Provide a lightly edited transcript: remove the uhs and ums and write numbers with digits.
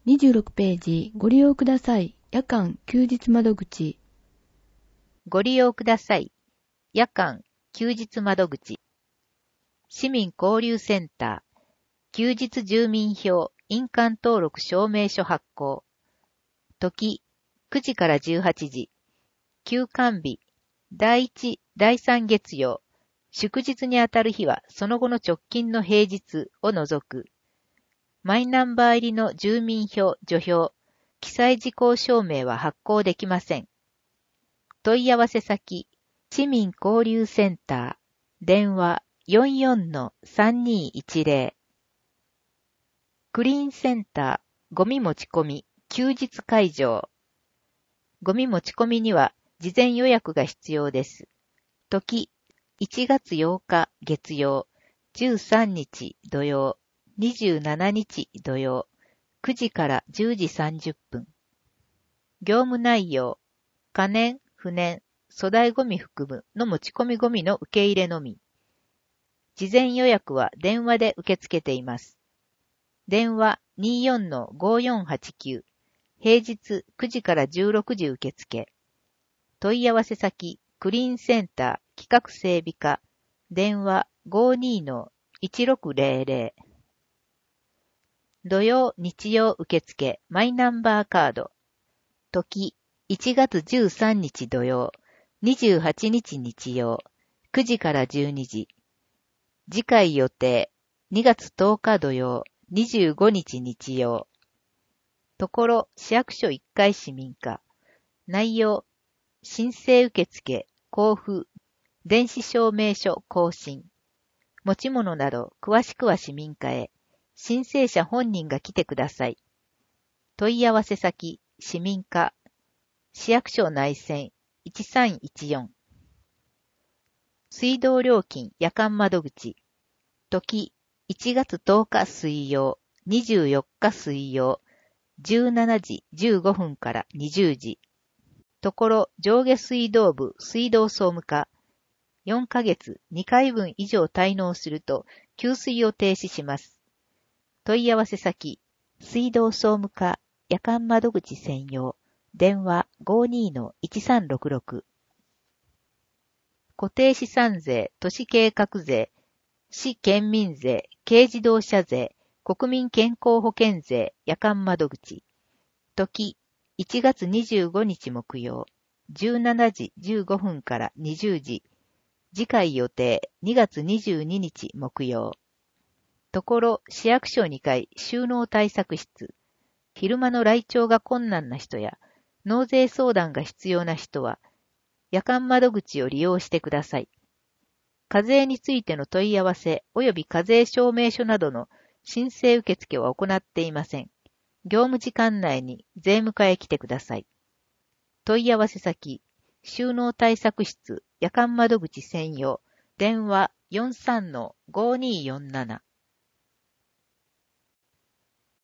26ページ、ご利用ください。夜間休日窓口。 ご利用ください。夜間休日窓口。市民交流センター。休日住民票印鑑登録証明書発行。時、9時から18時。休館日、第1、第3月曜。祝日にあたる日はその後の直近の平日を除く。マイナンバー入りの住民票除票、記載事項証明は発行できません。問い合わせ先、市民交流センター、電話 44-3210。クリーンセンター、ゴミ持ち込み、休日会場。ゴミ持ち込みには事前予約が必要です。時、1月8日月曜、13日土曜、27日土曜、9時から10時30分。業務内容、可燃、不燃、粗大ゴミ含むの持ち込みゴミの受け入れのみ。事前予約は電話で受け付けています。電話 24-5489、平日9時から16時受付。問い合わせ先、クリーンセンター企画整備課、電話 52-1600。土曜、日曜受付、マイナンバーカード。時、1月13日土曜、28日日曜、9時から12時。次回予定、2月10日土曜、25日日曜。ところ、市役所1階市民課。内容、申請受付、交付、電子証明書更新。持ち物など、詳しくは市民課へ。申請者本人が来てください。問い合わせ先、市民課。市役所内線、1314。水道料金夜間窓口。時、1月10日水曜、24日水曜、17時15分から20時。ところ、上下水道部水道総務課。4ヶ月2回分以上滞納すると、給水を停止します。問い合わせ先、水道総務課夜間窓口専用。電話 52-1366。固定資産税、都市計画税、市県民税、軽自動車税、国民健康保険税、夜間窓口。時、1月25日木曜、17時15分から20時。次回予定、2月22日木曜。ところ、市役所2階収納対策室。昼間の来庁が困難な人や、納税相談が必要な人は、夜間窓口を利用してください。課税についての問い合わせ及び課税証明書などの申請受付は行っていません。業務時間内に税務課へ来てください。問い合わせ先、収納対策室夜間窓口専用、電話 43-5247。